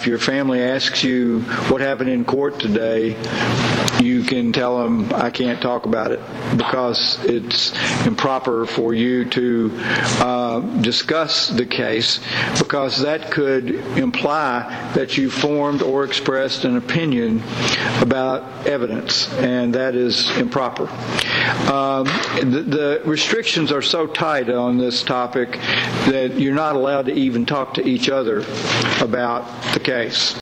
your family asks you what happened in court today, you can tell them, I can't talk about it, because it's improper for you to discuss the case, because that could imply that you formed or expressed an opinion about evidence, and that is improper. The restrictions are so tight on this topic that you're not allowed to even talk to each other about the case.